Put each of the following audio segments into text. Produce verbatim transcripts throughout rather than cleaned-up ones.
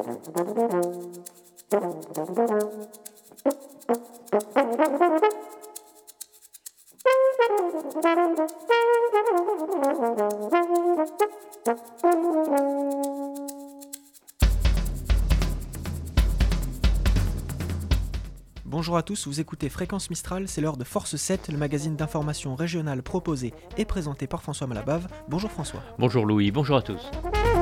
Bonjour à tous, vous écoutez Fréquence Mistral, c'est l'heure de Force sept, le magazine d'information régionale proposé et présenté par François Malabave. Bonjour François. Bonjour Louis, bonjour à tous.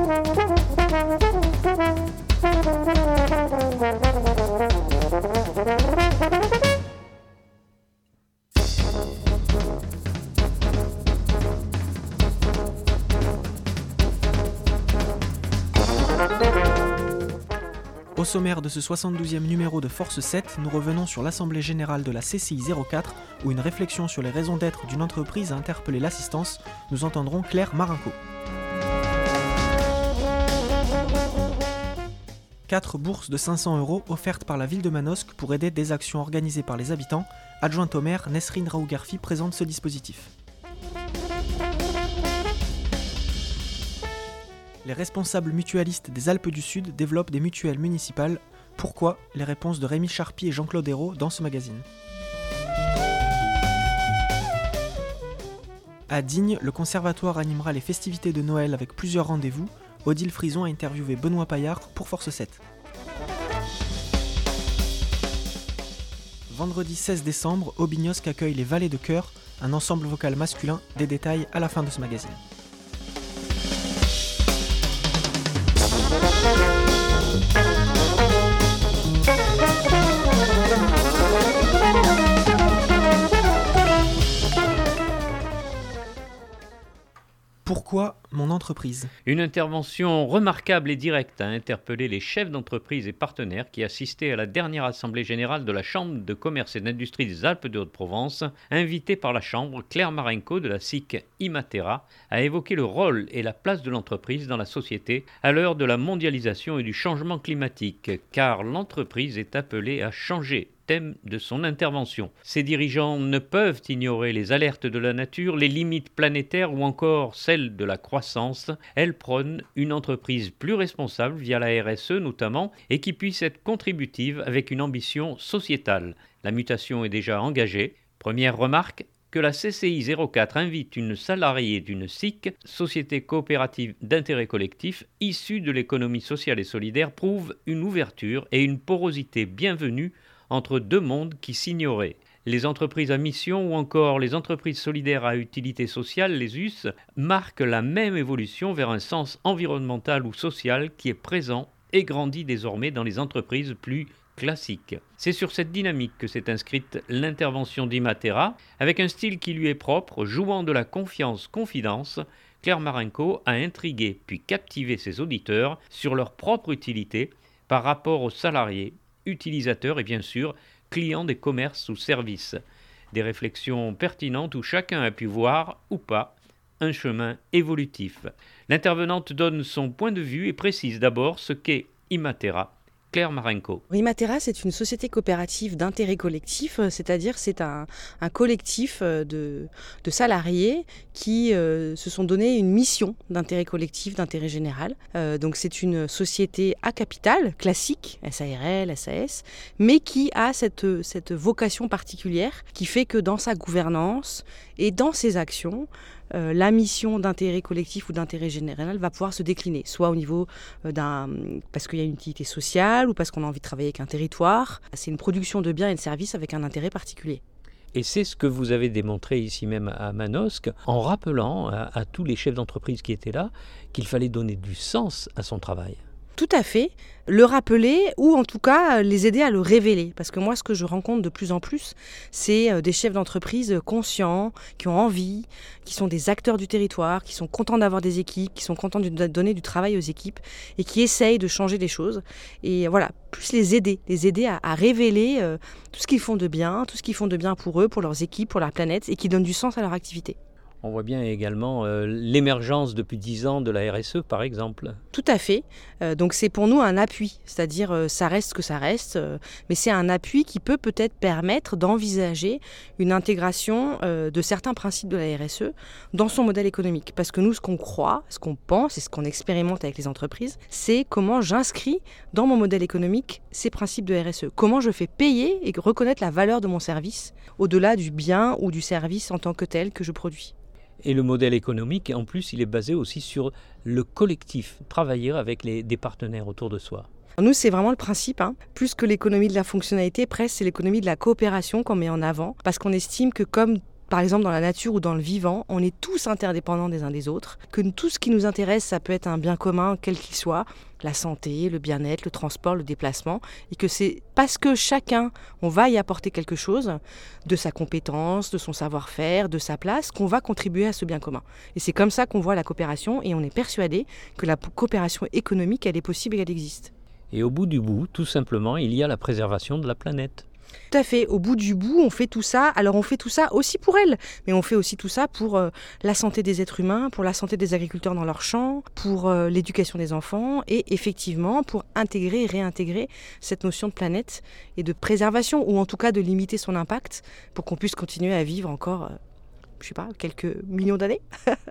Au sommaire de ce soixante-douzième numéro de Force sept, nous revenons sur l'Assemblée Générale de la C C I zéro quatre, où une réflexion sur les raisons d'être d'une entreprise a interpellé l'assistance. Nous entendrons Claire Marinko. Quatre bourses de cinq cents euros offertes par la ville de Manosque pour aider des actions organisées par les habitants. Adjointe au maire, Nesrine Raougarfi présente ce dispositif. Les responsables mutualistes des Alpes du Sud développent des mutuelles municipales. Pourquoi ? Les réponses de Rémi Charpie et Jean-Claude Hérault dans ce magazine. À Digne, le conservatoire animera les festivités de Noël avec plusieurs rendez-vous. Odile Frison a interviewé Benoît Paillard pour Force sept. Vendredi seize décembre, Aubignosc accueille les Vallées de Cœur, un ensemble vocal masculin. Des détails à la fin de ce magazine. Pourquoi mon entreprise ? Une intervention remarquable et directe a interpellé les chefs d'entreprise et partenaires qui assistaient à la dernière assemblée générale de la Chambre de commerce et d'industrie des Alpes de Haute-Provence. Invitée par la Chambre, Claire Marinko de la S I C Imatera a évoqué le rôle et la place de l'entreprise dans la société à l'heure de la mondialisation et du changement climatique, car l'entreprise est appelée à changer. Thème de son intervention. Ses dirigeants ne peuvent ignorer les alertes de la nature, les limites planétaires ou encore celles de la croissance. Elle prône une entreprise plus responsable via la R S E notamment et qui puisse être contributive avec une ambition sociétale. La mutation est déjà engagée. Première remarque, que la C C I zéro quatre invite une salariée d'une S I C, Société coopérative d'intérêt collectif, issue de l'économie sociale et solidaire, prouve une ouverture et une porosité bienvenue entre deux mondes qui s'ignoraient. Les entreprises à mission ou encore les entreprises solidaires à utilité sociale, les U S, marquent la même évolution vers un sens environnemental ou social qui est présent et grandit désormais dans les entreprises plus classiques. C'est sur cette dynamique que s'est inscrite l'intervention d'Imatera, avec un style qui lui est propre, jouant de la confiance-confidence. Claire Marinko a intrigué puis captivé ses auditeurs sur leur propre utilité par rapport aux salariés, utilisateurs et bien sûr clients des commerces ou services. Des réflexions pertinentes où chacun a pu voir, ou pas, un chemin évolutif. L'intervenante donne son point de vue et précise d'abord ce qu'est Imatera. Claire Marinko. Imatera, c'est une société coopérative d'intérêt collectif, c'est-à-dire c'est un, un collectif de, de salariés qui euh, se sont donné une mission d'intérêt collectif, d'intérêt général. Euh, donc c'est une société à capital, classique, S A R L, S A S, mais qui a cette, cette vocation particulière qui fait que dans sa gouvernance et dans ses actions, Euh, la mission d'intérêt collectif ou d'intérêt général va pouvoir se décliner, soit au niveau euh, d'un... parce qu'il y a une utilité sociale ou parce qu'on a envie de travailler avec un territoire. C'est une production de biens et de services avec un intérêt particulier. Et c'est ce que vous avez démontré ici même à Manosque, en rappelant à, à tous les chefs d'entreprise qui étaient là qu'il fallait donner du sens à son travail. Tout à fait, le rappeler ou en tout cas les aider à le révéler. Parce que moi, ce que je rencontre de plus en plus, c'est des chefs d'entreprise conscients, qui ont envie, qui sont des acteurs du territoire, qui sont contents d'avoir des équipes, qui sont contents de donner du travail aux équipes et qui essayent de changer des choses. Et voilà, plus les aider, les aider à, à révéler euh, tout ce qu'ils font de bien, tout ce qu'ils font de bien pour eux, pour leurs équipes, pour la planète et qui donnent du sens à leur activité. On voit bien également euh, l'émergence depuis dix ans de la R S E, par exemple. Tout à fait. Euh, donc c'est pour nous un appui, c'est-à-dire euh, ça reste ce que ça reste, euh, mais c'est un appui qui peut peut-être permettre d'envisager une intégration euh, de certains principes de la R S E dans son modèle économique. Parce que nous, ce qu'on croit, ce qu'on pense et ce qu'on expérimente avec les entreprises, c'est comment j'inscris dans mon modèle économique ces principes de R S E. Comment je fais payer et reconnaître la valeur de mon service au-delà du bien ou du service en tant que tel que je produis. Et le modèle économique, en plus, il est basé aussi sur le collectif, travailler avec les, des partenaires autour de soi. Nous, c'est vraiment le principe, hein. Plus que l'économie de la fonctionnalité, presque c'est l'économie de la coopération qu'on met en avant, parce qu'on estime que comme par exemple dans la nature ou dans le vivant, on est tous interdépendants des uns des autres, que tout ce qui nous intéresse, ça peut être un bien commun, quel qu'il soit, la santé, le bien-être, le transport, le déplacement, et que c'est parce que chacun, on va y apporter quelque chose, de sa compétence, de son savoir-faire, de sa place, qu'on va contribuer à ce bien commun. Et c'est comme ça qu'on voit la coopération, et on est persuadé que la coopération économique, elle est possible et elle existe. Et au bout du bout, tout simplement, il y a la préservation de la planète. Tout à fait. Au bout du bout, on fait tout ça. Alors on fait tout ça aussi pour elle, mais on fait aussi tout ça pour euh, la santé des êtres humains, pour la santé des agriculteurs dans leurs champs, pour euh, l'éducation des enfants et effectivement pour intégrer et réintégrer cette notion de planète et de préservation, ou en tout cas de limiter son impact pour qu'on puisse continuer à vivre encore, euh, je sais pas, quelques millions d'années.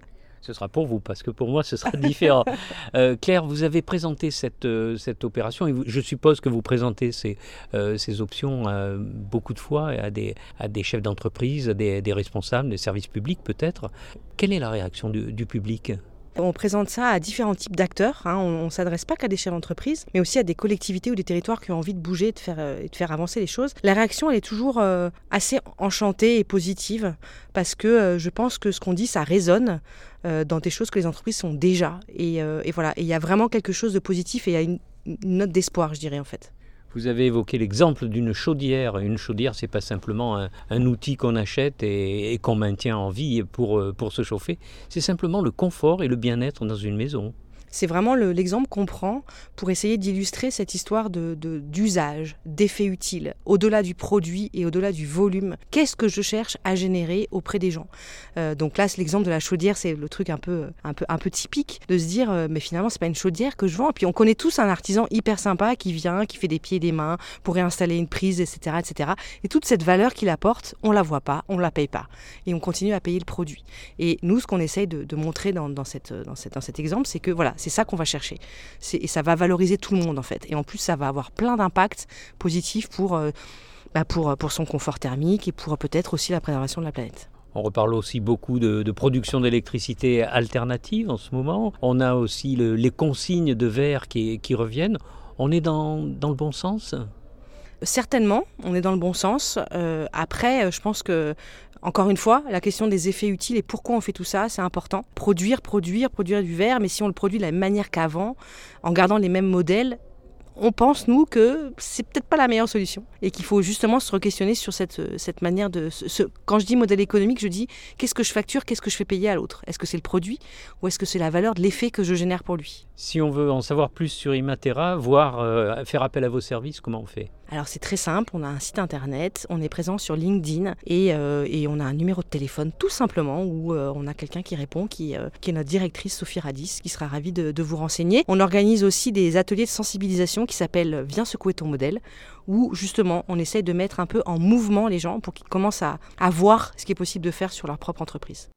Ce sera pour vous, parce que pour moi, ce sera différent. euh, Claire, vous avez présenté cette, euh, cette opération, et vous, je suppose que vous présentez ces, euh, ces options euh, beaucoup de fois à des, à des chefs d'entreprise, à des, des responsables, des services publics peut-être. Quelle est la réaction du, du public ? On présente ça à différents types d'acteurs, hein. On ne s'adresse pas qu'à des chefs d'entreprise, mais aussi à des collectivités ou des territoires qui ont envie de bouger et de faire, euh, de faire avancer les choses. La réaction, elle est toujours euh, assez enchantée et positive, parce que euh, je pense que ce qu'on dit, ça résonne euh, dans des choses que les entreprises sont déjà. Et, euh, et voilà, il y a vraiment quelque chose de positif et il y a une, une note d'espoir, je dirais en fait. Vous avez évoqué l'exemple d'une chaudière. Une chaudière, ce n'est pas simplement un, un outil qu'on achète et, et qu'on maintient en vie pour, pour se chauffer. C'est simplement le confort et le bien-être dans une maison. C'est vraiment le, l'exemple qu'on prend pour essayer d'illustrer cette histoire de, de, d'usage, d'effet utile, au-delà du produit et au-delà du volume. Qu'est-ce que je cherche à générer auprès des gens ? euh, Donc là, c'est l'exemple de la chaudière, c'est le truc un peu, un peu, un peu typique de se dire, euh, mais finalement, c'est pas une chaudière que je vends. Et puis on connaît tous un artisan hyper sympa qui vient, qui fait des pieds et des mains pour réinstaller une prise, et cetera, et cetera. Et toute cette valeur qu'il apporte, on la voit pas, on la paye pas. Et on continue à payer le produit. Et nous, ce qu'on essaye de, de montrer dans, dans, cette, dans, cette, dans cet exemple, c'est que voilà, c'est ça qu'on va chercher. C'est, et ça va valoriser tout le monde en fait. Et en plus, ça va avoir plein d'impacts positifs pour, euh, bah pour, pour son confort thermique et pour peut-être aussi la préservation de la planète. On reparle aussi beaucoup de, de production d'électricité alternative en ce moment. On a aussi le, les consignes de verre qui, qui reviennent. On est dans, dans le bon sens ? Certainement, on est dans le bon sens. Euh, après, je pense que, encore une fois, la question des effets utiles et pourquoi on fait tout ça, c'est important. Produire, produire, produire du verre, mais si on le produit de la même manière qu'avant, en gardant les mêmes modèles, on pense, nous, que c'est peut-être pas la meilleure solution et qu'il faut justement se re-questionner sur cette, cette manière de... Ce, quand je dis modèle économique, je dis qu'est-ce que je facture, qu'est-ce que je fais payer à l'autre ? Est-ce que c'est le produit ou est-ce que c'est la valeur de l'effet que je génère pour lui ? Si on veut en savoir plus sur Imatera, voire euh, faire appel à vos services, comment on fait ? Alors c'est très simple, on a un site internet, on est présent sur LinkedIn et, euh, et on a un numéro de téléphone tout simplement où euh, on a quelqu'un qui répond, qui, euh, qui est notre directrice Sophie Radis, qui sera ravie de, de vous renseigner. On organise aussi des ateliers de sensibilisation qui s'appellent « Viens secouer ton modèle » où justement on essaye de mettre un peu en mouvement les gens pour qu'ils commencent à, à voir ce qui est possible de faire sur leur propre entreprise.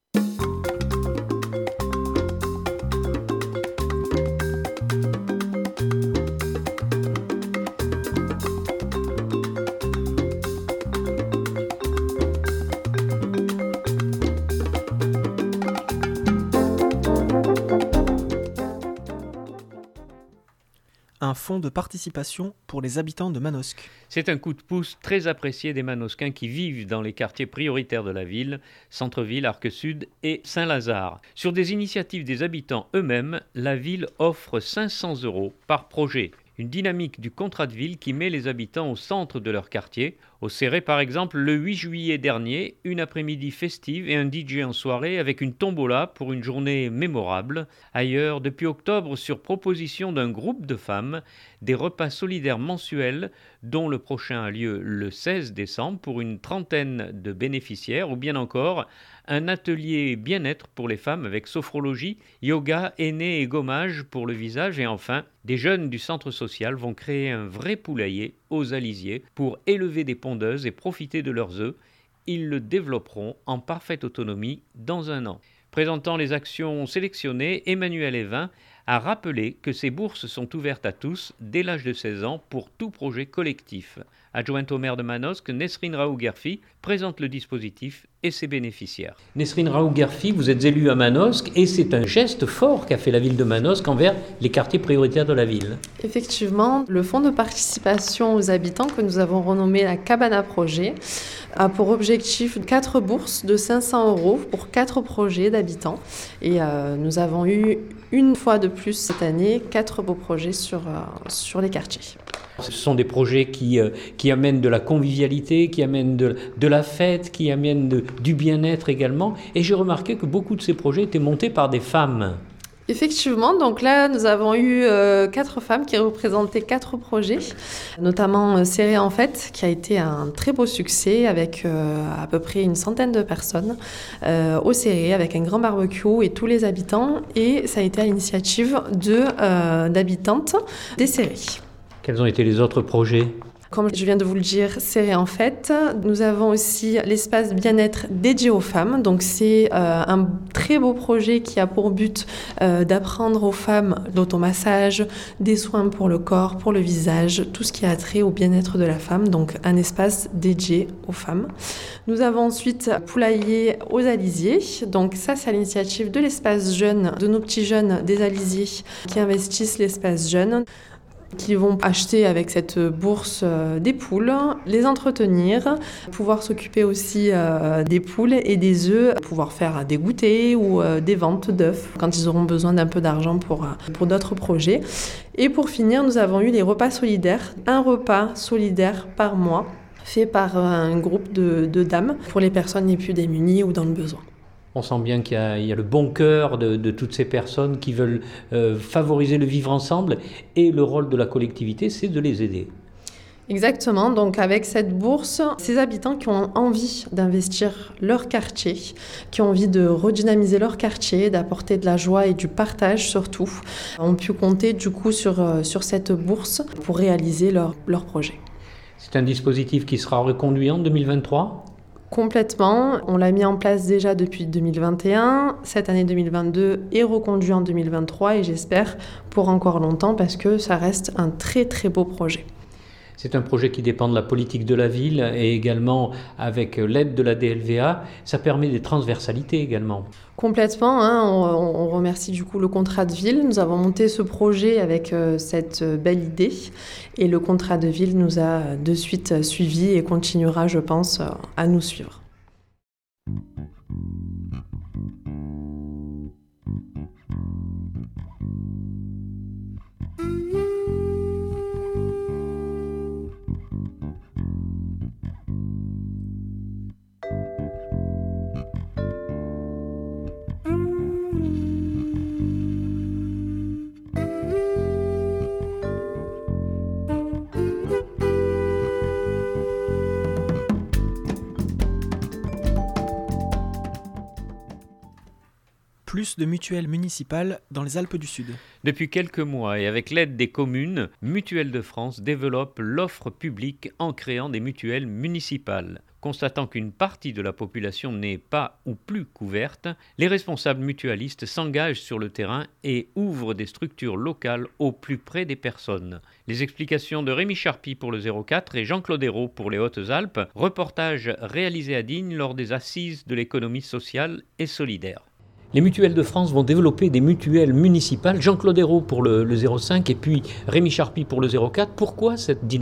Un fonds de participation pour les habitants de Manosque. C'est un coup de pouce très apprécié des Manosquins qui vivent dans les quartiers prioritaires de la ville, Centre-Ville, Arc Sud et Saint-Lazare. Sur des initiatives des habitants eux-mêmes, la ville offre cinq cents euros par projet. Une dynamique du contrat de ville qui met les habitants au centre de leur quartier, Au Céret, par exemple, le huit juillet dernier, une après-midi festive et un D J en soirée avec une tombola pour une journée mémorable. Ailleurs, depuis octobre, sur proposition d'un groupe de femmes, des repas solidaires mensuels, dont le prochain a lieu le seize décembre pour une trentaine de bénéficiaires, ou bien encore un atelier bien-être pour les femmes avec sophrologie, yoga, henné et gommage pour le visage. Et enfin, des jeunes du centre social vont créer un vrai poulailler aux Alisiers pour élever des pondeuses et profiter de leurs œufs. Ils le développeront en parfaite autonomie dans un an. Présentant les actions sélectionnées, Emmanuel Evin a rappelé que ces bourses sont ouvertes à tous dès l'âge de seize ans pour tout projet collectif. Adjointe au maire de Manosque, Nesrine Raoult-Guerfi présente le dispositif et ses bénéficiaires. Nesrine Raoult-Guerfi, vous êtes élue à Manosque et c'est un geste fort qu'a fait la ville de Manosque envers les quartiers prioritaires de la ville. Effectivement, le fonds de participation aux habitants que nous avons renommé la Cabane à Projet a pour objectif quatre bourses de cinq cents euros pour quatre projets d'habitants. Et euh, nous avons eu une fois de plus cette année quatre beaux projets sur, euh, sur les quartiers. Ce sont des projets qui, euh, qui amènent de la convivialité, qui amènent de, de la fête, qui amènent de, du bien-être également. Et j'ai remarqué que beaucoup de ces projets étaient montés par des femmes. Effectivement, donc là, nous avons eu euh, quatre femmes qui représentaient quatre projets, notamment euh, Serré en Fête, qui a été un très beau succès avec euh, à peu près une centaine de personnes euh, au Serré, avec un grand barbecue et tous les habitants. Et ça a été à l'initiative de, euh, d'habitantes des Serrés. Quels ont été les autres projets ? Comme je viens de vous le dire, Serré en Fête. Nous avons aussi l'espace bien-être dédié aux femmes. Donc c'est euh, un très beau projet qui a pour but euh, d'apprendre aux femmes l'automassage, des soins pour le corps, pour le visage, tout ce qui a trait au bien-être de la femme. Donc un espace dédié aux femmes. Nous avons ensuite Poulailler aux Alisiers. Donc ça, c'est à l'initiative de l'espace jeune, de nos petits jeunes des Alisiers qui investissent l'espace jeune, qui vont acheter avec cette bourse euh, des poules, les entretenir, pouvoir s'occuper aussi euh, des poules et des œufs, pouvoir faire des goûters ou euh, des ventes d'œufs quand ils auront besoin d'un peu d'argent pour, pour d'autres projets. Et pour finir, nous avons eu les repas solidaires, un repas solidaire par mois fait par un groupe de, de dames pour les personnes les plus démunies ou dans le besoin. On sent bien qu'il y a, il y a le bon cœur de, de toutes ces personnes qui veulent euh, favoriser le vivre ensemble et le rôle de la collectivité, c'est de les aider. Exactement, donc avec cette bourse, ces habitants qui ont envie d'investir leur quartier, qui ont envie de redynamiser leur quartier, d'apporter de la joie et du partage surtout, ont pu compter du coup sur, sur cette bourse pour réaliser leur, leur projet. C'est un dispositif qui sera reconduit en deux mille vingt-trois ? Complètement, on l'a mis en place déjà depuis deux mille vingt et un, cette année deux mille vingt-deux est reconduit en deux mille vingt-trois et j'espère pour encore longtemps parce que ça reste un très très beau projet. C'est un projet qui dépend de la politique de la ville et également avec l'aide de la D L V A, ça permet des transversalités également. Complètement, hein, on, on remercie du coup le contrat de ville. Nous avons monté ce projet avec euh, cette belle idée et le contrat de ville nous a de suite suivis et continuera, je pense, à nous suivre. Plus de mutuelles municipales dans les Alpes du Sud. Depuis quelques mois et avec l'aide des communes, Mutuelles de France développe l'offre publique en créant des mutuelles municipales. Constatant qu'une partie de la population n'est pas ou plus couverte, les responsables mutualistes s'engagent sur le terrain et ouvrent des structures locales au plus près des personnes. Les explications de Rémi Charpy pour le zéro quatre et Jean-Claude Hérault pour les Hautes-Alpes, reportage réalisé à Digne lors des assises de l'économie sociale et solidaire. Les Mutuelles de France vont développer des mutuelles municipales. Jean-Claude Hérault pour le, le zéro cinq et puis Rémi Charpy pour le zéro quatre. Pourquoi cette dynamique ?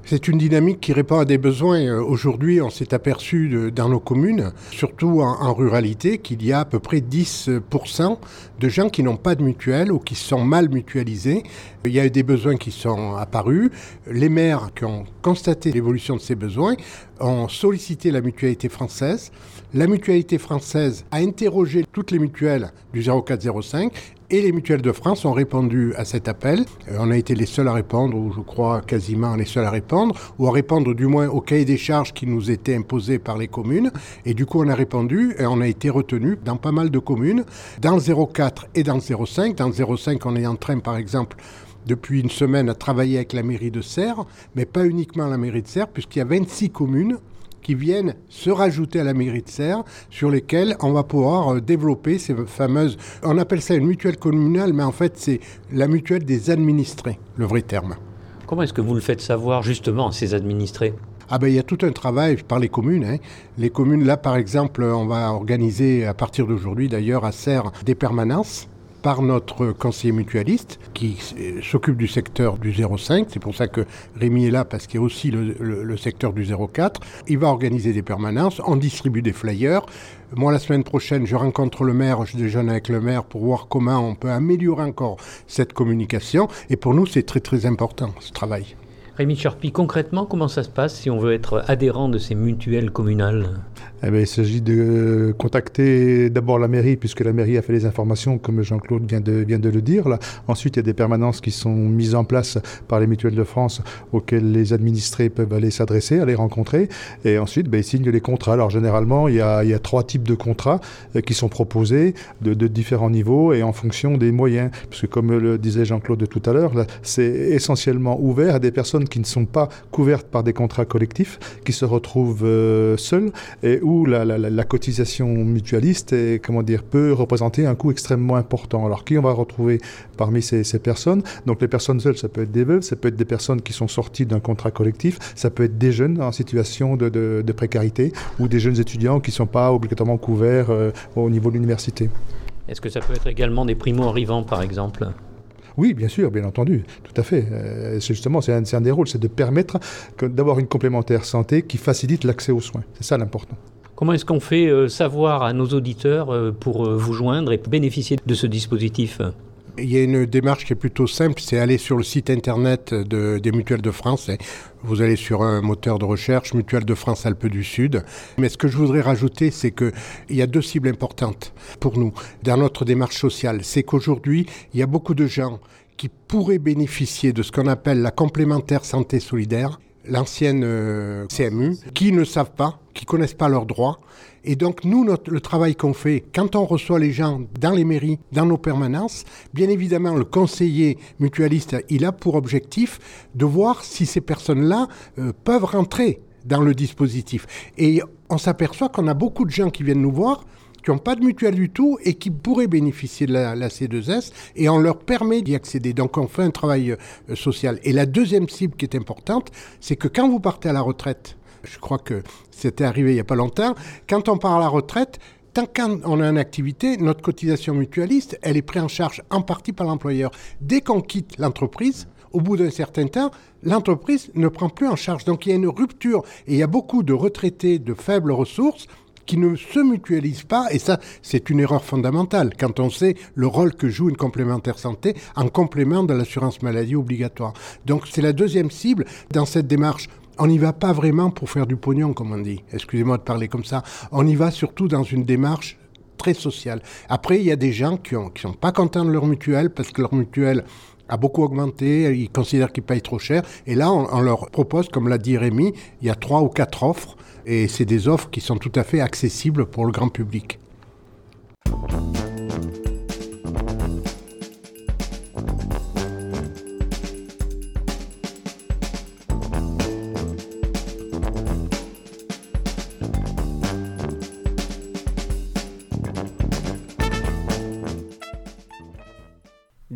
C'est une dynamique qui répond à des besoins. Aujourd'hui, on s'est aperçu de, dans nos communes, surtout en, en ruralité, qu'il y a à peu près dix pour cent de gens qui n'ont pas de mutuelle ou qui sont mal mutualisés. Il y a eu des besoins qui sont apparus. Les maires qui ont constaté l'évolution de ces besoins ont sollicité la mutualité française. La mutualité française a interrogé toutes les mutuelles du zéro quatre zéro cinq et les mutuelles de France ont répondu à cet appel. Euh, on a été les seuls à répondre, ou je crois quasiment les seuls à répondre, ou à répondre du moins au cahier des charges qui nous était imposé par les communes. Et du coup, on a répondu et on a été retenu dans pas mal de communes, dans le zéro quatre et dans le zéro cinq. Dans le zéro cinq, on est en train, par exemple, depuis une semaine, à travailler avec la mairie de Serres, mais pas uniquement la mairie de Serres, puisqu'il y a vingt-six communes qui viennent se rajouter à la mairie de Serres, sur lesquelles on va pouvoir développer ces fameuses... On appelle ça une mutuelle communale, mais en fait, c'est la mutuelle des administrés, le vrai terme. Comment est-ce que vous le faites savoir, justement, à ces administrés ? Ah ben, il y a tout un travail par les communes. Hein. Les communes, là, par exemple, on va organiser, à partir d'aujourd'hui, d'ailleurs, à Serres, des permanences par notre conseiller mutualiste qui s'occupe du secteur du zéro cinq. C'est pour ça que Rémi est là, parce qu'il y a aussi le, le, le secteur du zéro quatre. Il va organiser des permanences, on distribue des flyers. Moi, la semaine prochaine, je rencontre le maire, je déjeune avec le maire pour voir comment on peut améliorer encore cette communication. Et pour nous, c'est très très important, ce travail. Rémi Charpy, concrètement, comment ça se passe si on veut être adhérent de ces mutuelles communales ? Eh bien, il s'agit de contacter d'abord la mairie, puisque la mairie a fait les informations, comme Jean-Claude vient de, vient de le dire. Là. Ensuite, il y a des permanences qui sont mises en place par les mutuelles de France, auxquelles les administrés peuvent aller s'adresser, aller rencontrer. Et ensuite, ben, ils signent les contrats. Alors, généralement, il y a, il y a trois types de contrats euh, qui sont proposés de, de différents niveaux et en fonction des moyens. Parce que, comme le disait Jean-Claude tout à l'heure, là, c'est essentiellement ouvert à des personnes qui ne sont pas couvertes par des contrats collectifs, qui se retrouvent euh, seules et où la, la, la cotisation mutualiste est, comment dire, peut représenter un coût extrêmement important. Alors, qui on va retrouver parmi ces, ces personnes ? Donc, les personnes seules, ça peut être des veuves, ça peut être des personnes qui sont sorties d'un contrat collectif, ça peut être des jeunes en situation de, de, de précarité ou des jeunes étudiants qui ne sont pas obligatoirement couverts euh, au niveau de l'université. Est-ce que ça peut être également des primo-arrivants, par exemple ? Oui, bien sûr, bien entendu, tout à fait. Euh, c'est justement, c'est un, c'est un des rôles, c'est de permettre que, d'avoir une complémentaire santé qui facilite l'accès aux soins. C'est ça l'important. Comment est-ce qu'on fait euh, savoir à nos auditeurs euh, pour euh, vous joindre et bénéficier de ce dispositif ? Il y a une démarche qui est plutôt simple, c'est aller sur le site internet de, des Mutuelles de France. Vous allez sur un moteur de recherche, Mutuelle de France Alpes du Sud. Mais ce que je voudrais rajouter, c'est qu'il y a deux cibles importantes pour nous dans notre démarche sociale. C'est qu'aujourd'hui, il y a beaucoup de gens qui pourraient bénéficier de ce qu'on appelle la complémentaire santé solidaire, l'ancienne euh, C M U, qui ne savent pas, qui ne connaissent pas leurs droits. Et donc, nous, notre, le travail qu'on fait, quand on reçoit les gens dans les mairies, dans nos permanences, bien évidemment, le conseiller mutualiste, il a pour objectif de voir si ces personnes-là euh, peuvent rentrer dans le dispositif. Et on s'aperçoit qu'on a beaucoup de gens qui viennent nous voir, qui n'ont pas de mutuelle du tout et qui pourraient bénéficier de la, la C deux S, et on leur permet d'y accéder. Donc, on fait un travail euh, social. Et la deuxième cible qui est importante, c'est que quand vous partez à la retraite, je crois que c'était arrivé il n'y a pas longtemps, quand on part à la retraite, tant qu'on a une activité, notre cotisation mutualiste, elle est prise en charge en partie par l'employeur. Dès qu'on quitte l'entreprise, au bout d'un certain temps, l'entreprise ne prend plus en charge. Donc il y a une rupture. Et il y a beaucoup de retraités de faibles ressources qui ne se mutualisent pas, et ça, c'est une erreur fondamentale, quand on sait le rôle que joue une complémentaire santé en complément de l'assurance maladie obligatoire. Donc c'est la deuxième cible dans cette démarche. On n'y va pas vraiment pour faire du pognon, comme on dit. Excusez-moi de parler comme ça. On y va surtout dans une démarche très sociale. Après, il y a des gens qui ne qui sont pas contents de leur mutuelle parce que leur mutuelle a beaucoup augmenté, ils considèrent qu'ils payent trop cher. Et là, on, on leur propose, comme l'a dit Rémi, il y a trois ou quatre offres. Et c'est des offres qui sont tout à fait accessibles pour le grand public.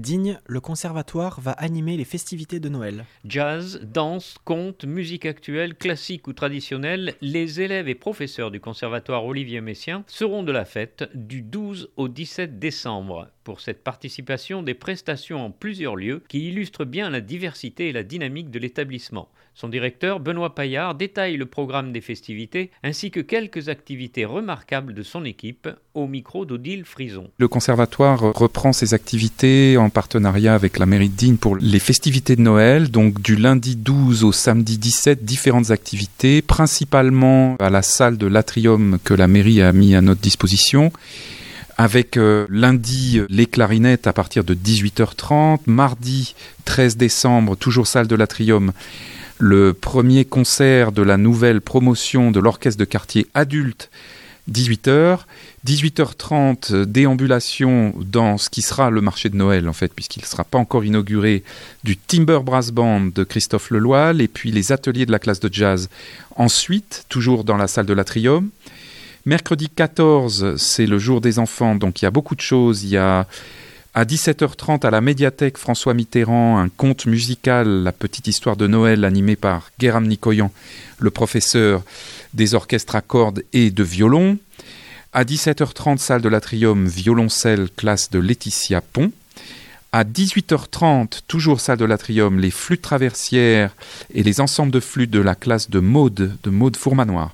Digne, le conservatoire va animer les festivités de Noël. Jazz, danse, conte, musique actuelle, classique ou traditionnelle, les élèves et professeurs du conservatoire Olivier Messiaen seront de la fête du douze au dix-sept décembre. Pour cette participation, des prestations en plusieurs lieux qui illustrent bien la diversité et la dynamique de l'établissement. Son directeur, Benoît Paillard, détaille le programme des festivités ainsi que quelques activités remarquables de son équipe au micro d'Odile Frison. Le conservatoire reprend ses activités en partenariat avec la mairie de Digne pour les festivités de Noël, donc du lundi douze au samedi dix-sept, différentes activités, principalement à la salle de l'Atrium que la mairie a mis à notre disposition. Avec euh, lundi les clarinettes à partir de dix-huit heures trente, mardi treize décembre, toujours salle de l'Atrium, le premier concert de la nouvelle promotion de l'orchestre de quartier adulte, dix-huit heures, dix-huit heures trente, déambulation dans ce qui sera le marché de Noël en fait, puisqu'il ne sera pas encore inauguré, du Timber Brass Band de Christophe Leloil, et puis les ateliers de la classe de jazz. Ensuite, toujours dans la salle de l'Atrium, mercredi quatorze, c'est le jour des enfants, donc il y a beaucoup de choses. Il y a à dix-sept heures trente à la médiathèque François Mitterrand, un conte musical, la petite histoire de Noël, animé par Guéram Nikoyan, le professeur des orchestres à cordes et de violon. À dix-sept heures trente, salle de l'Atrium, violoncelle, classe de Laetitia Pont. À dix-huit heures trente, toujours salle de l'Atrium, les flûtes traversières et les ensembles de flûtes de la classe de Maude, de Maude Fourmanoir.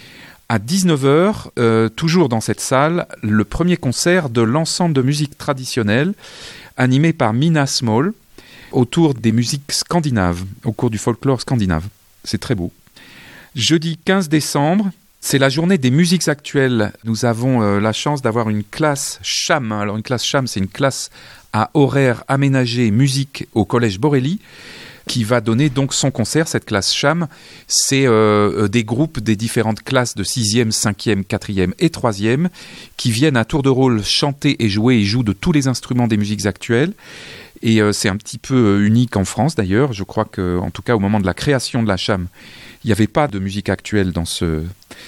À dix-neuf heures, euh, toujours dans cette salle, le premier concert de l'ensemble de musique traditionnelle animé par Mina Small autour des musiques scandinaves, au cours du folklore scandinave. C'est très beau. Jeudi quinze décembre, c'est la journée des musiques actuelles. Nous avons euh, la chance d'avoir une classe CHAM. Alors une classe CHAM, c'est une classe à horaire aménagé musique au collège Borelli, qui va donner donc son concert, cette classe CHAM. C'est euh, des groupes des différentes classes de sixième, cinquième, quatrième et troisième qui viennent à tour de rôle chanter et jouer. Ils jouent de tous les instruments des musiques actuelles. Et euh, c'est un petit peu euh, unique en France d'ailleurs. Je crois qu'en tout cas au moment de la création de la CHAM, il n'y avait pas de musique actuelle dans ce...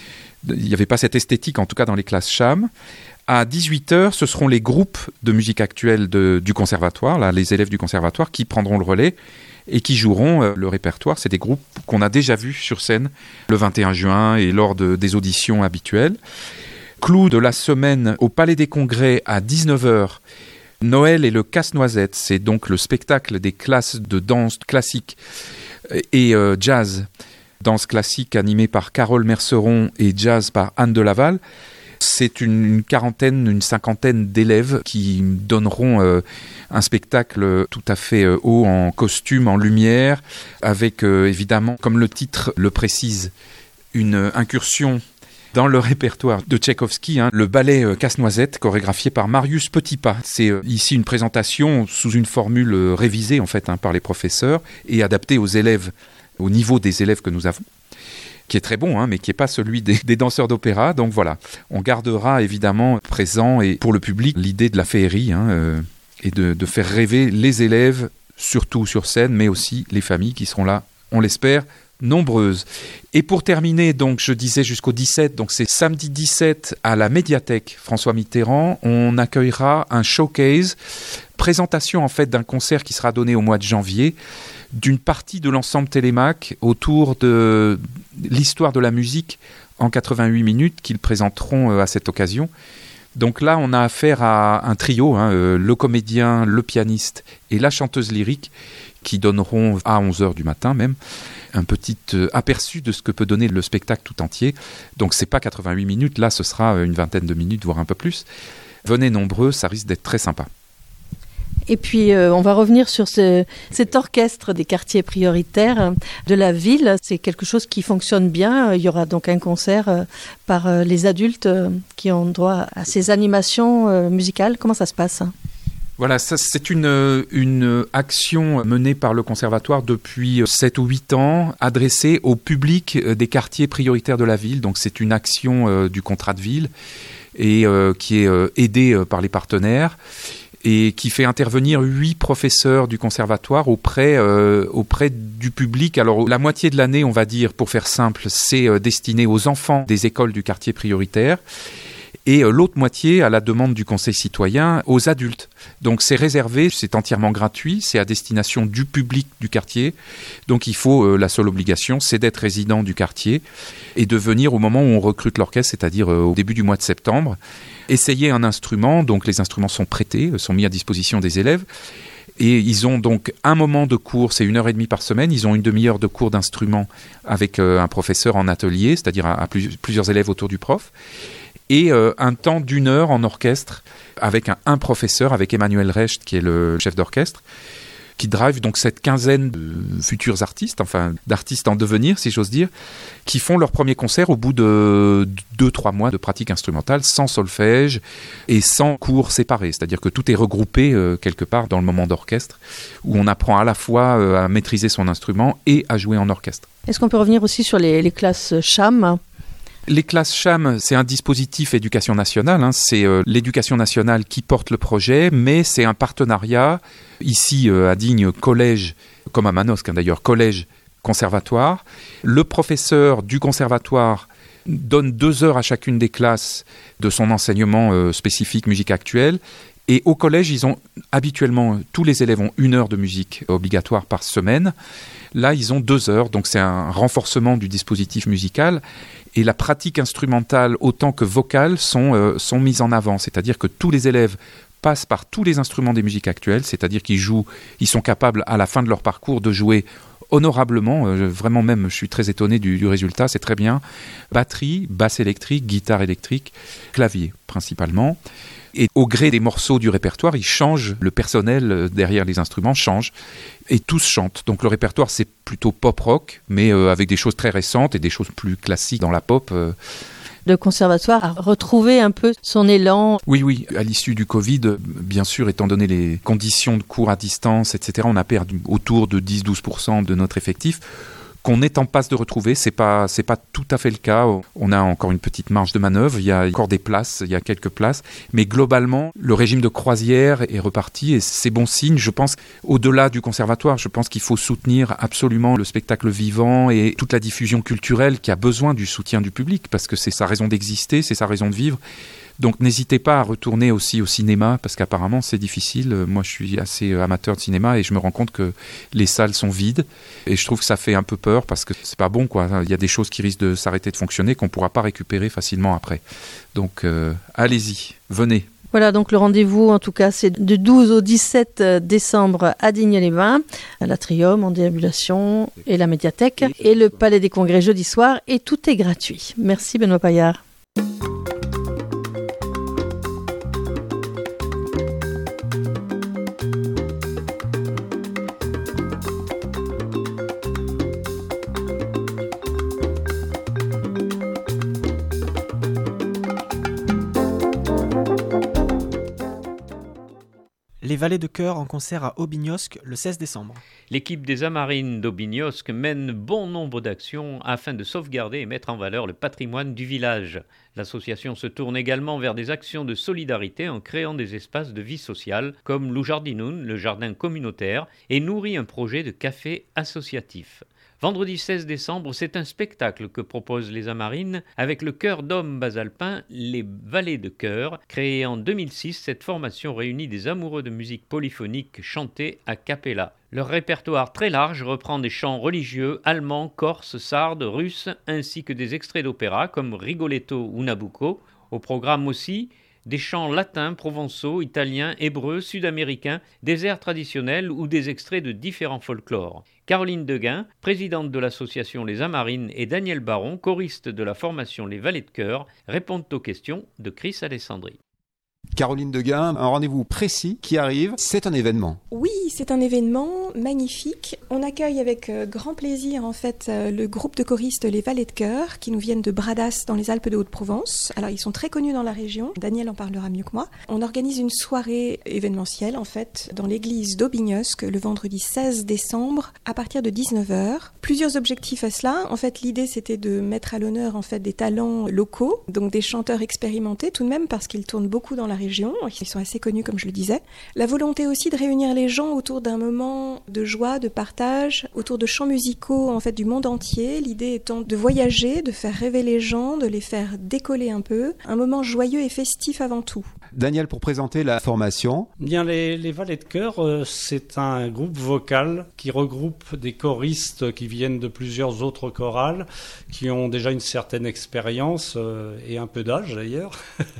Il n'y avait pas cette esthétique en tout cas dans les classes CHAM. À dix-huit heures, ce seront les groupes de musique actuelle de, du conservatoire, là, les élèves du conservatoire qui prendront le relais et qui joueront euh, le répertoire. C'est des groupes qu'on a déjà vus sur scène le vingt et un juin et lors de, des auditions habituelles. Clou de la semaine au Palais des Congrès à dix-neuf heures, Noël et le Casse-Noisette. C'est donc le spectacle des classes de danse classique et euh, jazz. Danse classique animée par Carole Merceron et jazz par Anne de Laval. C'est une quarantaine, une cinquantaine d'élèves qui donneront euh, un spectacle tout à fait euh, haut en costume, en lumière, avec euh, évidemment, comme le titre le précise, une incursion dans le répertoire de Tchaïkovski, hein, le ballet euh, Casse-Noisette, chorégraphié par Marius Petitpas. C'est euh, ici une présentation sous une formule euh, révisée en fait hein, par les professeurs et adaptée aux élèves, au niveau des élèves que nous avons, qui est très bon, hein, mais qui n'est pas celui des, des danseurs d'opéra. Donc voilà, on gardera évidemment présent et pour le public l'idée de la féerie hein, euh, et de, de faire rêver les élèves, surtout sur scène, mais aussi les familles qui seront là, on l'espère, nombreuses. Et pour terminer, donc je disais jusqu'au dix-sept, donc c'est samedi dix-sept à la médiathèque François Mitterrand, on accueillera un showcase, présentation en fait d'un concert qui sera donné au mois de janvier, d'une partie de l'ensemble Télémac autour de l'histoire de la musique en quatre-vingt-huit minutes qu'ils présenteront à cette occasion. Donc là, on a affaire à un trio, hein, euh, le comédien, le pianiste et la chanteuse lyrique qui donneront à onze heures du matin même un petit euh, aperçu de ce que peut donner le spectacle tout entier. Donc c'est pas quatre-vingt-huit minutes, là ce sera une vingtaine de minutes, voire un peu plus. Venez nombreux, ça risque d'être très sympa. Et puis, euh, on va revenir sur ce, cet orchestre des quartiers prioritaires de la ville. C'est quelque chose qui fonctionne bien. Il y aura donc un concert euh, par euh, les adultes euh, qui ont droit à ces animations euh, musicales. Comment ça se passe ? Voilà, ça, c'est une, une action menée par le conservatoire depuis sept ou huit ans, adressée au public des quartiers prioritaires de la ville. Donc c'est une action euh, du contrat de ville et euh, qui est euh, aidée euh, par les partenaires, et qui fait intervenir huit professeurs du conservatoire auprès, euh, auprès du public. Alors la moitié de l'année, on va dire, pour faire simple, c'est euh, destiné aux enfants des écoles du quartier prioritaire. et l'autre moitié à la demande du Conseil citoyen aux adultes. Donc c'est réservé, c'est entièrement gratuit, c'est à destination du public du quartier. Donc il faut, euh, la seule obligation, c'est d'être résident du quartier et de venir au moment où on recrute l'orchestre, c'est-à-dire euh, au début du mois de septembre, essayer un instrument. Donc les instruments sont prêtés, sont mis à disposition des élèves. Et ils ont donc un moment de cours, c'est une heure et demie par semaine. Ils ont une demi-heure de cours d'instrument avec euh, un professeur en atelier, c'est-à-dire à, à plus, plusieurs élèves autour du prof. Et euh, un temps d'une heure en orchestre avec un, un professeur, avec Emmanuel Recht, qui est le chef d'orchestre, qui drive donc cette quinzaine de futurs artistes, enfin d'artistes en devenir, si j'ose dire, qui font leur premier concert au bout de deux trois mois de pratique instrumentale, sans solfège et sans cours séparés. C'est-à-dire que tout est regroupé euh, quelque part dans le moment d'orchestre, où on apprend à la fois euh, à maîtriser son instrument et à jouer en orchestre. Est-ce qu'on peut revenir aussi sur les, les classes CHAM ? Les classes CHAM, c'est un dispositif éducation nationale, hein, c'est euh, l'éducation nationale qui porte le projet, mais c'est un partenariat, ici euh, à Digne, collège, comme à Manosque hein, d'ailleurs, collège, conservatoire. Le professeur du conservatoire donne deux heures à chacune des classes de son enseignement euh, spécifique musique actuelle. Et au collège, ils ont habituellement, tous les élèves ont une heure de musique obligatoire par semaine. Là, ils ont deux heures, donc c'est un renforcement du dispositif musical. Et la pratique instrumentale autant que vocale sont, euh, sont mises en avant. C'est-à-dire que tous les élèves passent par tous les instruments des musiques actuelles, c'est-à-dire qu'ils jouent, ils sont capables à la fin de leur parcours de jouer honorablement, euh, vraiment même, je suis très étonné du, du résultat, c'est très bien. Batterie, basse électrique, guitare électrique, clavier principalement. Et au gré des morceaux du répertoire, ils changent, le personnel derrière les instruments change, et tous chantent. Donc le répertoire, c'est plutôt pop-rock, mais euh, avec des choses très récentes et des choses plus classiques dans la pop. Euh. Le conservatoire a retrouvé un peu son élan. Oui, oui, à l'issue du Covid, bien sûr, étant donné les conditions de cours à distance, et cetera, on a perdu autour de dix à douze pour cent de notre effectif. Qu'on est en passe de retrouver, c'est pas, c'est pas tout à fait le cas. On a encore une petite marge de manœuvre, il y a encore des places, il y a quelques places, mais globalement, le régime de croisière est reparti et c'est bon signe. Je pense, au-delà du conservatoire, je pense qu'il faut soutenir absolument le spectacle vivant et toute la diffusion culturelle qui a besoin du soutien du public, parce que c'est sa raison d'exister, c'est sa raison de vivre. Donc n'hésitez pas à retourner aussi au cinéma, parce qu'apparemment c'est difficile. Moi je suis assez amateur de cinéma et je me rends compte que les salles sont vides. Et je trouve que ça fait un peu peur, parce que c'est pas bon, quoi. Il y a des choses qui risquent de s'arrêter de fonctionner, qu'on ne pourra pas récupérer facilement après. Donc euh, allez-y, venez. Voilà, donc le rendez-vous, en tout cas, c'est du douze au dix-sept décembre à Digne-les-Bains, à l'Atrium, en déambulation, et la médiathèque, et le Palais des Congrès jeudi soir, et tout est gratuit. Merci Benoît Paillard. Les Valets de Chœur en concert à Aubignosc le seize décembre. L'équipe des Amarines d'Aubignosc mène bon nombre d'actions afin de sauvegarder et mettre en valeur le patrimoine du village. L'association se tourne également vers des actions de solidarité en créant des espaces de vie sociale comme l'Oujardinoun, le jardin communautaire, et nourrit un projet de café associatif. Vendredi seize décembre, c'est un spectacle que proposent les Amarines avec le chœur d'hommes basalpins, les Valets de Chœur. Créé en deux mille six, cette formation réunit des amoureux de musique polyphonique chantée a cappella. Leur répertoire très large reprend des chants religieux allemands, corses, sardes, russes, ainsi que des extraits d'opéra comme Rigoletto ou Nabucco. Au programme aussi, des chants latins, provençaux, italiens, hébreux, sud-américains, des airs traditionnels ou des extraits de différents folklores. Caroline Deguin, présidente de l'association Les Amarines, et Daniel Baron, choriste de la formation Les Valets de Chœur, répondent aux questions de Chris Alessandri. Caroline Deguin, un rendez-vous précis qui arrive, c'est un événement. Oui, c'est un événement magnifique. On accueille avec euh, grand plaisir en fait euh, le groupe de choristes Les Valets de Chœur qui nous viennent de Bradas dans les Alpes de Haute-Provence. Alors ils sont très connus dans la région, Daniel en parlera mieux que moi. On organise une soirée événementielle en fait dans l'église d'Aubignosc le vendredi seize décembre à partir de dix-neuf heures. Plusieurs objectifs à cela. En fait l'idée c'était de mettre à l'honneur en fait des talents locaux, donc des chanteurs expérimentés tout de même parce qu'ils tournent beaucoup dans la région, ils sont assez connus comme je le disais. La volonté aussi de réunir les gens autour d'un moment moment de joie, de partage, autour de chants musicaux en fait du monde entier. L'idée étant de voyager, de faire rêver les gens, de les faire décoller un peu. Un moment joyeux et festif avant tout. Daniel, pour présenter la formation. Bien, les, les Valets de Chœur, euh, c'est un groupe vocal qui regroupe des choristes qui viennent de plusieurs autres chorales, qui ont déjà une certaine expérience euh, et un peu d'âge d'ailleurs.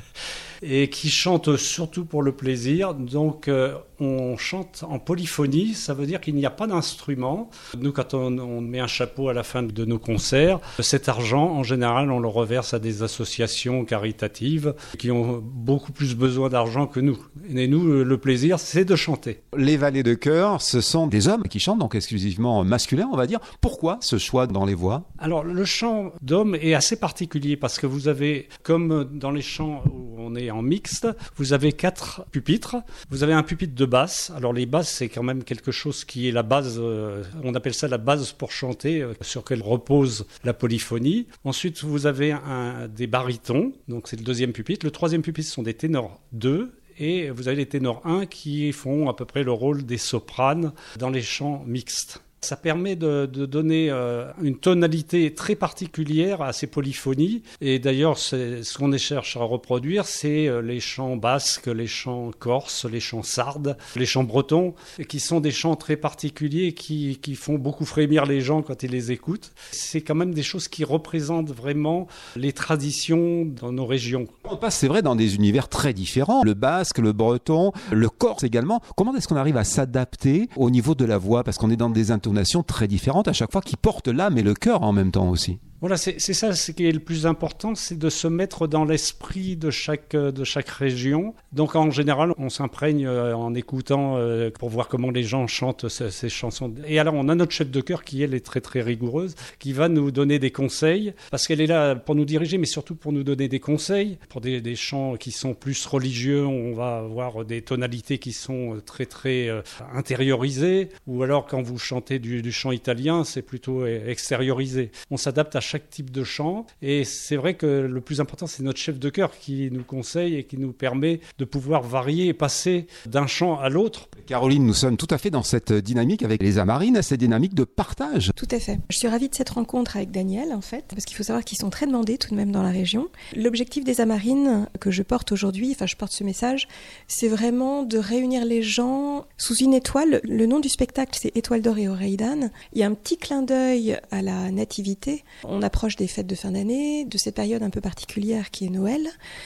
Et qui chantent surtout pour le plaisir. Donc euh, on chante en polyphonie, ça veut dire qu'il n'y a pas d'instrument. Nous, quand on, on met un chapeau à la fin de nos concerts, cet argent, en général, on le reverse à des associations caritatives qui ont beaucoup plus besoin d'argent que nous. Et nous, le plaisir, c'est de chanter. Les valets de chœur, ce sont des hommes qui chantent, donc exclusivement masculins, on va dire. Pourquoi ce choix dans les voix ? Alors, le chant d'homme est assez particulier parce que vous avez, comme dans les chants où on est en mixte, vous avez quatre pupitres. Vous avez un pupitre de basse. Alors les basses, c'est quand même quelque chose qui est la base, euh, on appelle ça la base pour chanter, euh, sur laquelle repose la polyphonie. Ensuite, vous avez un, des barytons, donc c'est le deuxième pupitre. Le troisième pupitre sont des ténors deux. Et vous avez les ténors un qui font à peu près le rôle des sopranes dans les chants mixtes. Ça permet de, de donner euh, une tonalité très particulière à ces polyphonies. Et d'ailleurs, c'est, ce qu'on cherche à reproduire, c'est euh, les chants basques, les chants corses, les chants sardes, les chants bretons, qui sont des chants très particuliers qui, qui font beaucoup frémir les gens quand ils les écoutent. C'est quand même des choses qui représentent vraiment les traditions dans nos régions. On passe, c'est vrai, dans des univers très différents. Le basque, le breton, le corse également. Comment est-ce qu'on arrive à s'adapter au niveau de la voix ? Parce qu'on est dans des intonations très différentes à chaque fois, qui portent l'âme et le cœur en même temps aussi. Voilà, c'est, c'est ça ce qui est le plus important, c'est de se mettre dans l'esprit de chaque, de chaque région. Donc en général, on s'imprègne en écoutant euh, pour voir comment les gens chantent ces, ces chansons. Et alors on a notre chef de chœur qui, elle, est très très rigoureuse, qui va nous donner des conseils, parce qu'elle est là pour nous diriger, mais surtout pour nous donner des conseils. Pour des, des chants qui sont plus religieux, on va avoir des tonalités qui sont très très euh, intériorisées, ou alors quand vous chantez du, du chant italien, c'est plutôt extériorisé. On s'adapte à chaque type de chant, et c'est vrai que le plus important, c'est notre chef de chœur qui nous conseille et qui nous permet de pouvoir varier et passer d'un chant à l'autre. Caroline, nous sommes tout à fait dans cette dynamique avec les Amarines, cette dynamique de partage. Tout à fait. Je suis ravie de cette rencontre avec Daniel, en fait, parce qu'il faut savoir qu'ils sont très demandés tout de même dans la région. L'objectif des Amarines que je porte aujourd'hui, enfin je porte ce message, c'est vraiment de réunir les gens sous une étoile. Le nom du spectacle, c'est Étoile d'or et oreille d'âne. Il y a un petit clin d'œil à la nativité. On approche des fêtes de fin d'année, de cette période un peu particulière qui est Noël.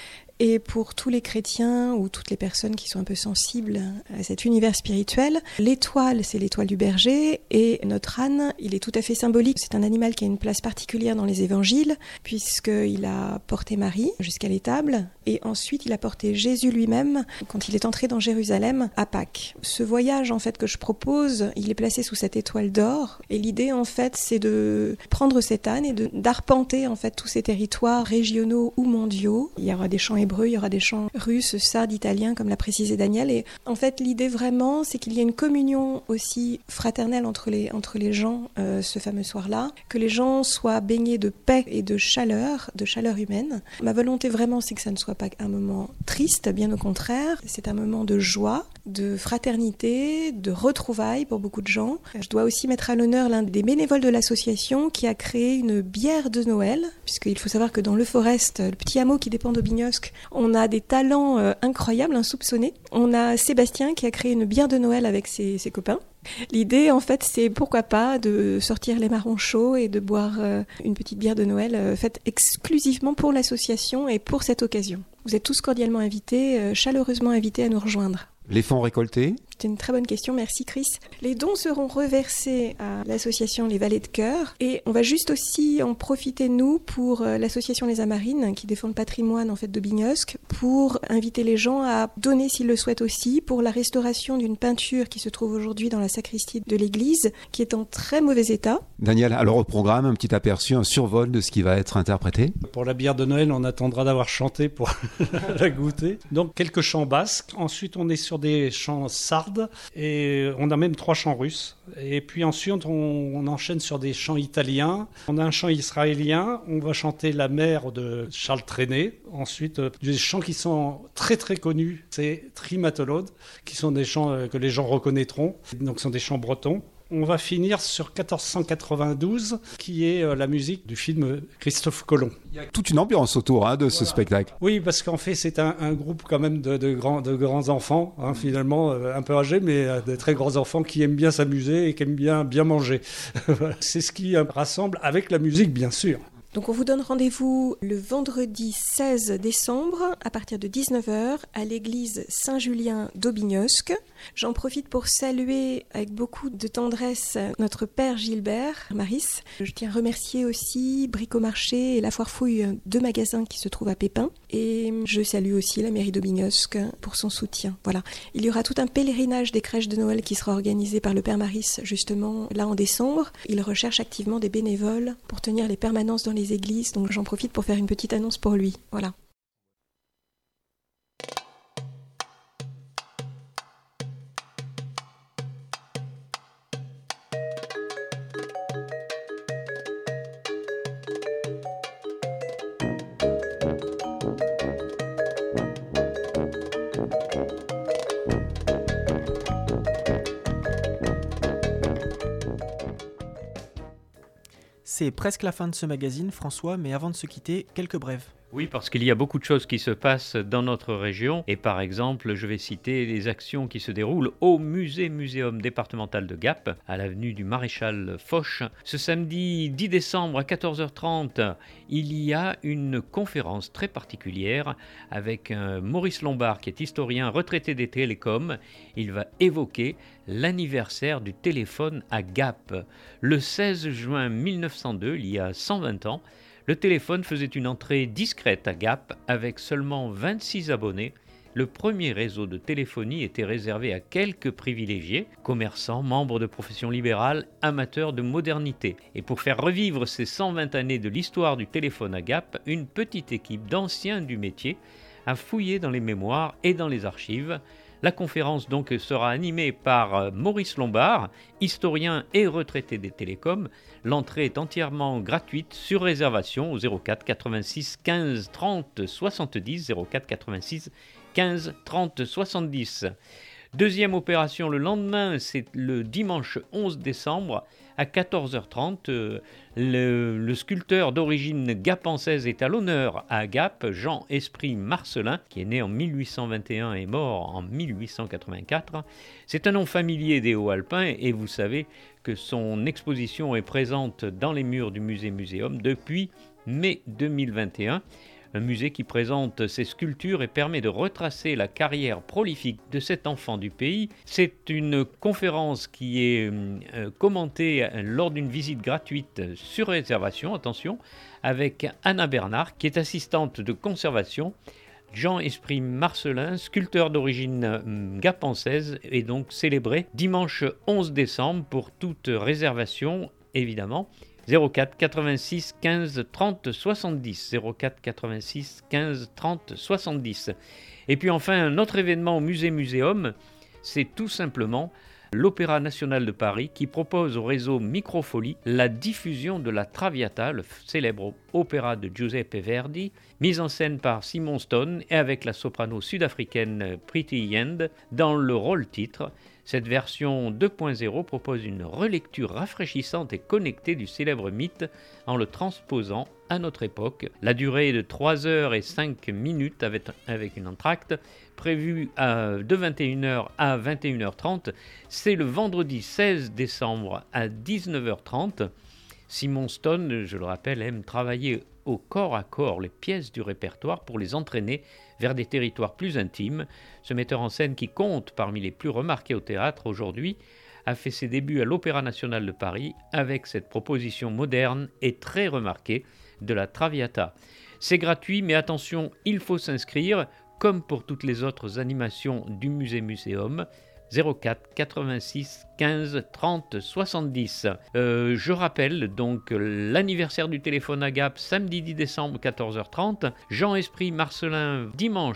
Et pour tous les chrétiens ou toutes les personnes qui sont un peu sensibles à cet univers spirituel, l'étoile, c'est l'étoile du berger, et notre âne, il est tout à fait symbolique. C'est un animal qui a une place particulière dans les évangiles, puisqu'il a porté Marie jusqu'à l'étable, et ensuite il a porté Jésus lui-même quand il est entré dans Jérusalem à Pâques. Ce voyage, en fait, que je propose, il est placé sous cette étoile d'or, et l'idée, en fait, c'est de prendre cet âne et de, d'arpenter, en fait, tous ces territoires régionaux ou mondiaux. Il y aura des chants hébreux, il y aura des chants russes, sardes, italiens, comme l'a précisé Daniel. Et en fait, l'idée vraiment, c'est qu'il y ait une communion aussi fraternelle entre les, entre les gens euh, ce fameux soir-là, que les gens soient baignés de paix et de chaleur, de chaleur humaine. Ma volonté vraiment, c'est que ça ne soit pas un moment triste, bien au contraire. C'est un moment de joie, de fraternité, de retrouvailles pour beaucoup de gens. Je dois aussi mettre à l'honneur l'un des bénévoles de l'association qui a créé une bière de Noël, puisqu'il faut savoir que dans le Forest, le petit hameau qui dépend d'Aubignosc, on a des talents euh, incroyables, insoupçonnés. On a Sébastien qui a créé une bière de Noël avec ses, ses copains. L'idée, en fait, c'est pourquoi pas de sortir les marrons chauds et de boire euh, une petite bière de Noël euh, faite exclusivement pour l'association et pour cette occasion. Vous êtes tous cordialement invités, euh, chaleureusement invités à nous rejoindre. Les fonds récoltés ? C'est une très bonne question, merci Chris. Les dons seront reversés à l'association Les Valets de Chœur, et on va juste aussi en profiter, nous, pour l'association Les Amarines, qui défend le patrimoine en fait d'Aubignosc, pour inviter les gens à donner, s'ils le souhaitent aussi, pour la restauration d'une peinture qui se trouve aujourd'hui dans la sacristie de l'église, qui est en très mauvais état. Daniel, alors au programme, un petit aperçu, un survol de ce qui va être interprété. Pour la bière de Noël, on attendra d'avoir chanté pour la goûter. Donc quelques chants basques. Ensuite, on est sur sur des chants sardes et on a même trois chants russes. Et puis ensuite, on, on enchaîne sur des chants italiens. On a un chant israélien. On va chanter La Mer de Charles Trenet. Ensuite, euh, des chants qui sont très très connus, c'est Trimatolode, qui sont des chants euh, que les gens reconnaîtront. Donc, ce sont des chants bretons. On va finir sur quatorze cent quatre-vingt-douze, qui est euh, la musique du film Christophe Colomb. Il y a toute une ambiance autour hein, de voilà. ce spectacle. Oui, parce qu'en fait, c'est un, un groupe quand même de, de, grands, de grands enfants, hein, finalement, euh, un peu âgés, mais euh, de très grands enfants qui aiment bien s'amuser et qui aiment bien, bien manger. C'est ce qui euh, rassemble avec la musique, bien sûr. Donc on vous donne rendez-vous le vendredi seize décembre à partir de dix-neuf heures à l'église Saint-Julien d'Aubignosc. J'en profite pour saluer avec beaucoup de tendresse notre père Gilbert Maris. Je tiens à remercier aussi Bricomarché et La Foire Fouille, deux magasins qui se trouvent à Pépin. Et je salue aussi la mairie d'Aubignosc pour son soutien. Voilà. Il y aura tout un pèlerinage des crèches de Noël qui sera organisé par le père Maris justement là en décembre. Il recherche activement des bénévoles pour tenir les permanences dans les églises, donc j'en profite pour faire une petite annonce pour lui. Voilà. C'est presque la fin de ce magazine, François, mais avant de se quitter, quelques brèves. Oui, parce qu'il y a beaucoup de choses qui se passent dans notre région. Et par exemple, je vais citer les actions qui se déroulent au musée-muséum départemental de Gap, à l'avenue du Maréchal Foch. Ce samedi dix décembre à quatorze heures trente, il y a une conférence très particulière avec euh, Maurice Lombard, qui est historien retraité des télécoms. Il va évoquer l'anniversaire du téléphone à Gap. Le seize juin mille neuf cent deux, il y a cent vingt ans, le téléphone faisait une entrée discrète à Gap avec seulement vingt-six abonnés. Le premier réseau de téléphonie était réservé à quelques privilégiés, commerçants, membres de professions libérales, amateurs de modernité. Et pour faire revivre ces cent vingt années de l'histoire du téléphone à Gap, une petite équipe d'anciens du métier a fouillé dans les mémoires et dans les archives. La conférence donc sera animée par Maurice Lombard, historien et retraité des télécoms. L'entrée est entièrement gratuite sur réservation au zéro quatre quatre-vingt-six quinze trente soixante-dix, zéro quatre quatre-vingt-six quinze trente soixante-dix. Deuxième opération le lendemain, c'est le dimanche onze décembre à quatorze heures trente. Euh, le, le sculpteur d'origine gapençaise est à l'honneur à Gap, Jean Esprit Marcelin, qui est né en mille huit cent vingt et un et mort en mille huit cent quatre-vingt-quatre. C'est un nom familier des Hauts-Alpins et vous savez que son exposition est présente dans les murs du musée-muséum depuis mai deux mille vingt et un. Un musée qui présente ses sculptures et permet de retracer la carrière prolifique de cet enfant du pays. C'est une conférence qui est euh, commentée lors d'une visite gratuite sur réservation, attention, avec Anna Bernard, qui est assistante de conservation. Jean Esprit Marcelin, sculpteur d'origine euh, gapençaise, est donc célébré dimanche onze décembre pour toute réservation, évidemment. zéro quatre quatre-vingt-six quinze trente soixante-dix, zéro quatre quatre-vingt-six quinze trente soixante-dix. Et puis enfin, un autre événement au musée-muséum, c'est tout simplement l'Opéra national de Paris qui propose au réseau Microfolie la diffusion de la Traviata, le célèbre opéra de Giuseppe Verdi, mise en scène par Simon Stone et avec la soprano sud-africaine Pretty Yend dans le rôle-titre. Cette version deux point zéro propose une relecture rafraîchissante et connectée du célèbre mythe en le transposant à notre époque. La durée est de trois heures et cinq minutes avec, avec une entracte prévue à, de vingt et une heures à vingt et une heures trente. C'est le vendredi seize décembre à dix-neuf heures trente. Simon Stone, je le rappelle, aime travailler au corps à corps les pièces du répertoire pour les entraîner vers des territoires plus intimes. Ce metteur en scène qui compte parmi les plus remarqués au théâtre aujourd'hui a fait ses débuts à l'Opéra national de Paris avec cette proposition moderne et très remarquée de la Traviata. C'est gratuit, mais attention, il faut s'inscrire, comme pour toutes les autres animations du musée-muséum. zéro quatre quatre-vingt-six quinze trente soixante-dix. Euh, je rappelle donc l'anniversaire du téléphone à Gap samedi dix décembre quatorze heures trente, Jean Esprit Marcelin dimanche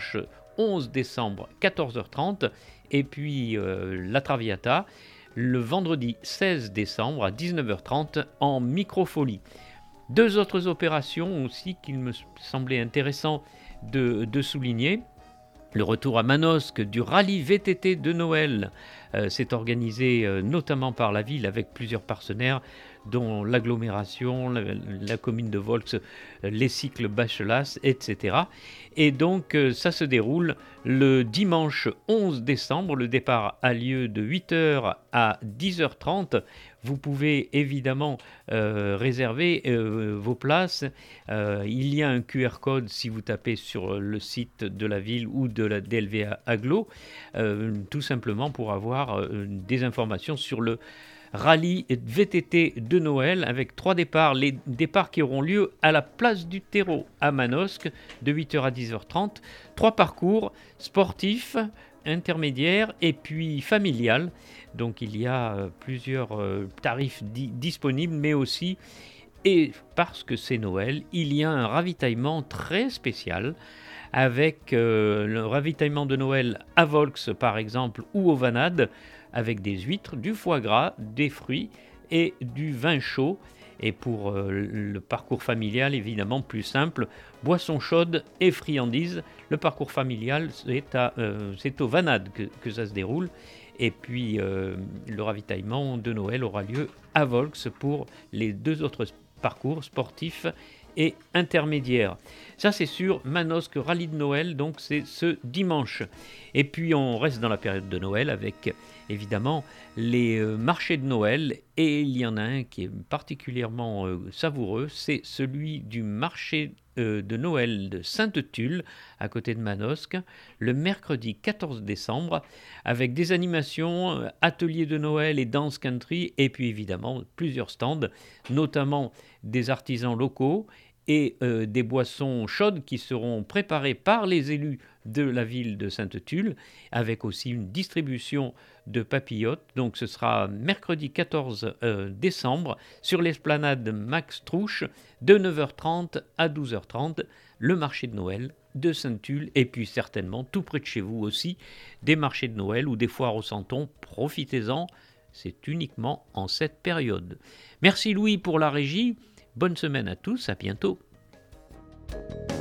onze décembre, quatorze heures trente, et puis euh, la Traviata le vendredi seize décembre à dix-neuf heures trente en microfolie. Deux autres opérations aussi qu'il me semblait intéressant de, de souligner. Le retour à Manosque du rallye V T T de Noël euh, s'est organisé euh, notamment par la ville avec plusieurs partenaires, dont l'agglomération, la, la commune de Volx, les cycles Bachelas, et cetera. Et donc euh, ça se déroule le dimanche onze décembre. Le départ a lieu de huit heures à dix heures trente. Vous pouvez évidemment euh, réserver euh, vos places. Euh, il y a un Q R code si vous tapez sur le site de la ville ou de la D L V Agglo, euh, tout simplement pour avoir euh, des informations sur le rallye V T T de Noël avec trois départs. Les départs qui auront lieu à la place du terreau à Manosque de huit heures à dix heures trente. Trois parcours sportifs, intermédiaires et puis familial. Donc il y a euh, plusieurs euh, tarifs di- disponibles, mais aussi, et parce que c'est Noël, il y a un ravitaillement très spécial avec euh, le ravitaillement de Noël à Volx par exemple ou au Vanade, avec des huîtres, du foie gras, des fruits et du vin chaud. Et pour euh, le parcours familial, évidemment plus simple, boissons chaudes et friandises. Le parcours familial, c'est, à, euh, c'est au Vanade que, que ça se déroule. Et puis euh, le ravitaillement de Noël aura lieu à Volx pour les deux autres parcours sportifs et intermédiaires. Ça c'est sur Manosque Rallye de Noël, donc c'est ce dimanche. Et puis on reste dans la période de Noël avec évidemment les euh, marchés de Noël, et il y en a un qui est particulièrement euh, savoureux, c'est celui du marché euh, de Noël de Sainte-Tulle à côté de Manosque, le mercredi quatorze décembre, avec des animations, euh, ateliers de Noël et danse country, et puis évidemment plusieurs stands, notamment des artisans locaux et euh, des boissons chaudes qui seront préparées par les élus de la ville de Sainte-Tulle, avec aussi une distribution de papillotes. Donc ce sera mercredi quatorze décembre sur l'esplanade Max Trouche de neuf heures trente à douze heures trente, le marché de Noël de Sainte-Tulle, et puis certainement tout près de chez vous aussi des marchés de Noël ou des foires au Santon. Profitez-en, c'est uniquement en cette période. Merci Louis pour la régie. Bonne semaine à tous, à bientôt.